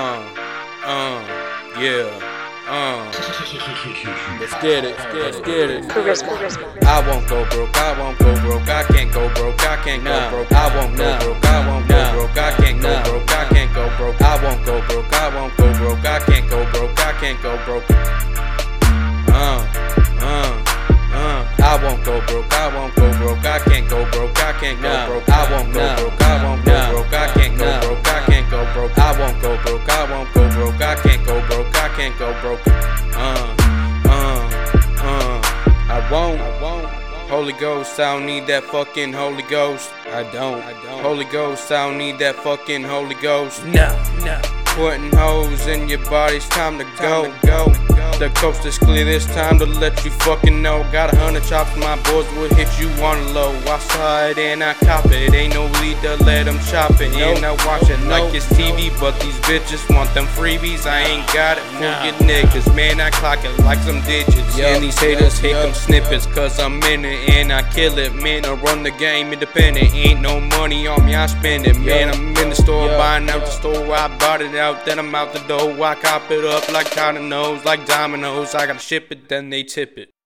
Let's get it, let's get it. Charisma. I won't go broke, I won't go broke, I can't go broke, I can't go broke. I won't go broke, I won't go broke, I can't go broke, I can't go broke. I won't go broke, I won't go broke, I can't go broke, I can't go broke. I won't go broke, I won't go broke, I can't go broke, I can't go broke. I won't go broke, I won't go broke, I can't go broke, I can't go broke. I won't go broke, I won't go broke, I can't go broke, I can't go broke. I won't. Holy Ghost, I don't need that fucking Holy Ghost. I don't. Holy Ghost, I don't need that fucking Holy Ghost. No. Putting hoes in your body, it's time to go. The coast is clear, it's time to let you fucking know. Got 100 chops, my boys will hit you on low. I saw it and I cop it, ain't no lead to let them chop it. And I watch it like it's TV, but these bitches want them freebies. I ain't got it for your niggas, man, I clock it like some digits. And these haters hate them snippets, cause I'm in it and I kill it. Man, I run the game independent, ain't no money on me, I spend it. Man, I'm in the store, buying out the store, I bought it out, then I'm out the door. I cop it up like cotton nose, like dominoes. I gotta ship it, then they tip it.